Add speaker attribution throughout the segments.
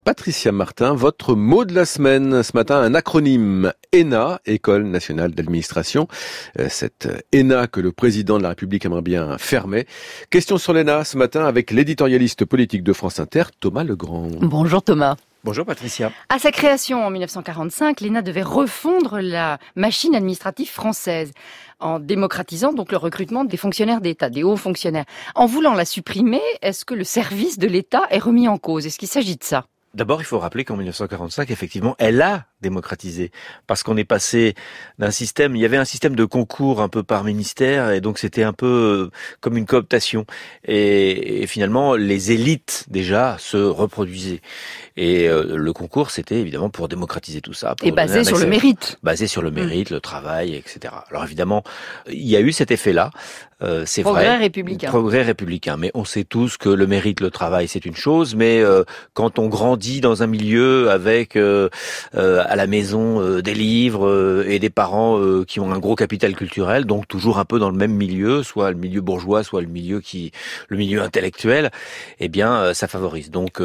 Speaker 1: Patricia Martin, votre mot de la semaine, ce matin, un acronyme ENA, École nationale d'administration. Cette ENA que le président de la République aimerait bien fermer. Question sur l'ENA ce matin avec l'éditorialiste politique de France Inter, Thomas Legrand.
Speaker 2: Bonjour Thomas.
Speaker 3: Bonjour Patricia.
Speaker 2: À sa création en 1945, l'ENA devait refondre la machine administrative française en démocratisant donc le recrutement des fonctionnaires d'État, des hauts fonctionnaires. En voulant la supprimer, est-ce que le service de l'État est remis en cause? Est-ce qu'il s'agit de ça?
Speaker 3: D'abord, il faut rappeler qu'en 1945, effectivement, elle a démocratisé. Parce qu'on est passé d'un système, il y avait un système de concours un peu par ministère, et donc c'était un peu comme une cooptation. Et finalement, les élites, déjà, se reproduisaient. Et le concours, c'était évidemment pour démocratiser tout ça.
Speaker 2: Et basé sur le mérite.
Speaker 3: Basé sur le mérite, le travail, etc. Alors évidemment, il y a eu cet effet-là. C'est
Speaker 2: Progrès
Speaker 3: vrai.
Speaker 2: républicain.
Speaker 3: Progrès républicain. Mais on sait tous que le mérite, le travail, c'est une chose. Mais quand on grandit dans un milieu avec à la maison des livres et des parents qui ont un gros capital culturel, donc toujours un peu dans le même milieu, soit le milieu bourgeois, soit le milieu intellectuel, eh bien ça favorise. Donc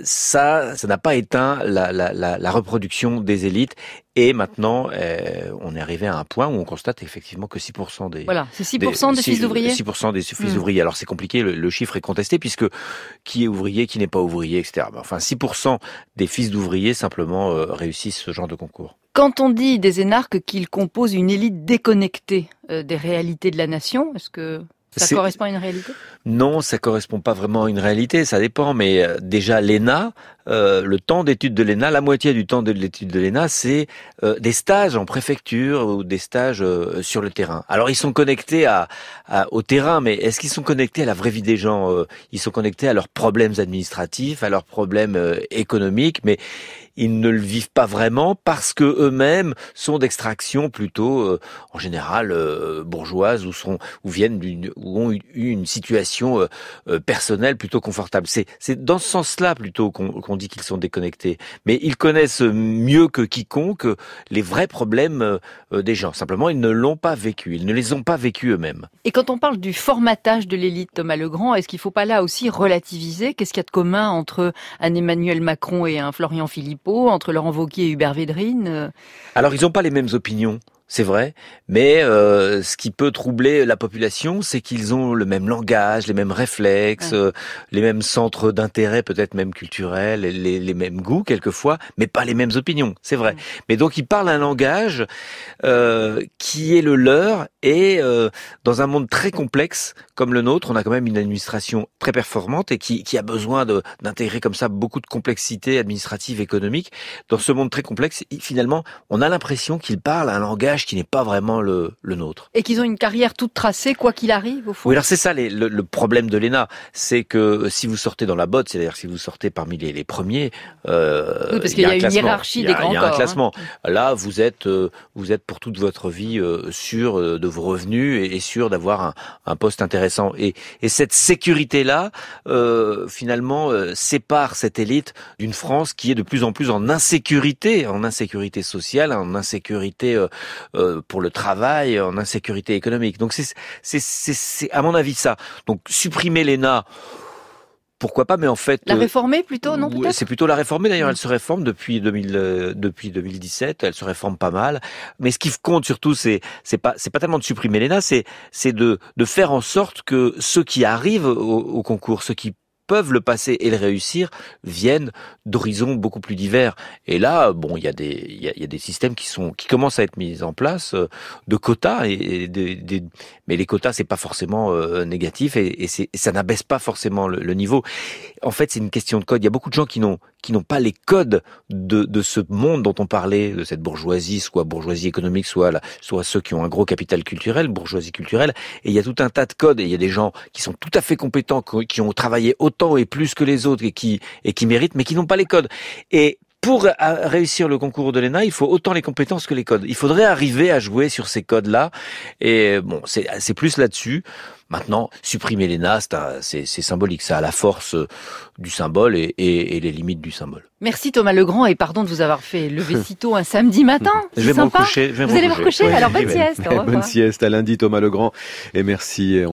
Speaker 3: ça n'a pas éteint la reproduction des élites. Et maintenant, on est arrivé à un point où on constate effectivement que 6% des...
Speaker 2: Voilà, c'est 6% des fils d'ouvriers.
Speaker 3: 6% des fils d'ouvriers. Alors c'est compliqué, le chiffre est contesté, puisque qui est ouvrier, qui n'est pas ouvrier, etc. Enfin, 6% des fils d'ouvriers simplement réussissent ce genre de concours.
Speaker 2: Quand on dit des énarques qu'ils composent une élite déconnectée des réalités de la nation, est-ce que ça correspond à une réalité?
Speaker 3: Non, ça correspond pas vraiment à une réalité, ça dépend. Mais déjà, l'ENA, le temps d'étude de l'ENA, la moitié du temps de l'étude de l'ENA, c'est des stages en préfecture ou des stages sur le terrain. Alors, ils sont connectés au terrain, mais est-ce qu'ils sont connectés à la vraie vie des gens? Ils sont connectés à leurs problèmes administratifs, à leurs problèmes économiques, mais ils ne le vivent pas vraiment parce que eux-mêmes sont d'extraction plutôt, en général, bourgeoise ou ont eu une situation personnelle plutôt confortable. C'est dans ce sens-là plutôt qu'on dit qu'ils sont déconnectés. Mais ils connaissent mieux que quiconque les vrais problèmes des gens. Simplement, ils ne l'ont pas vécu. Ils ne les ont pas vécus eux-mêmes.
Speaker 2: Et quand on parle du formatage de l'élite, Thomas Legrand, est-ce qu'il ne faut pas là aussi relativiser? Qu'est-ce qu'il y a de commun entre un Emmanuel Macron et un Florian Philippot, entre Laurent Wauquiez et Hubert Védrine?
Speaker 3: Alors, ils n'ont pas les mêmes opinions. C'est vrai, mais ce qui peut troubler la population, c'est qu'ils ont le même langage, les mêmes réflexes, les mêmes centres d'intérêt, peut-être même culturels, les mêmes goûts quelquefois, mais pas les mêmes opinions, c'est vrai. Mais donc ils parlent un langage qui est le leur, et dans un monde très complexe comme le nôtre, on a quand même une administration très performante et qui a besoin d'intégrer comme ça beaucoup de complexité administrative, économique. Dans ce monde très complexe, finalement, on a l'impression qu'ils parlent un langage qui n'est pas vraiment le nôtre.
Speaker 2: Et qu'ils ont une carrière toute tracée, quoi qu'il arrive, au fond.
Speaker 3: Oui, alors c'est ça le problème de l'ENA, c'est que si vous sortez dans la botte, c'est-à-dire si vous sortez parmi les premiers,
Speaker 2: oui, parce qu'il y a une hiérarchie des grands corps.
Speaker 3: Il y a un classement. Là, vous êtes pour toute votre vie sûr de vos revenus et sûr d'avoir un poste intéressant. Et cette sécurité-là, finalement, sépare cette élite d'une France qui est de plus en plus en insécurité sociale, en insécurité pour le travail, en insécurité économique. Donc c'est à mon avis ça. Donc supprimer l'ENA, pourquoi pas, mais en fait...
Speaker 2: La réformer plutôt, non, peut-être?
Speaker 3: C'est plutôt la réformer, d'ailleurs elle se réforme depuis 2017, elle se réforme pas mal. Mais ce qui compte surtout, c'est pas tellement de supprimer l'ENA, c'est de faire en sorte que ceux qui arrivent au concours, ceux qui peuvent le passer et le réussir, viennent d'horizons beaucoup plus divers. Et là, bon, il y a des systèmes qui commencent à être mis en place, de quotas, mais les quotas, c'est pas forcément négatif, et ça n'abaisse pas forcément le niveau. En fait, c'est une question de code. Il y a beaucoup de gens qui n'ont pas les codes de ce monde dont on parlait, de cette bourgeoisie, soit bourgeoisie économique, soit ceux qui ont un gros capital culturel, bourgeoisie culturelle. Et il y a tout un tas de codes, et il y a des gens qui sont tout à fait compétents, qui ont travaillé autant et plus que les autres, et qui méritent, mais qui n'ont pas les codes. Et pour réussir le concours de l'ENA, il faut autant les compétences que les codes. Il faudrait arriver à jouer sur ces codes-là. Et bon, c'est plus là-dessus. Maintenant, supprimer l'ENA, c'est symbolique. Ça a la force du symbole et les limites du symbole.
Speaker 2: Merci Thomas Legrand, et pardon de vous avoir fait lever si tôt un samedi matin.
Speaker 3: Je vais me recoucher.
Speaker 2: Vous allez vous recoucher? Alors bonne sieste.
Speaker 1: Bonne sieste, à lundi Thomas Legrand, et merci.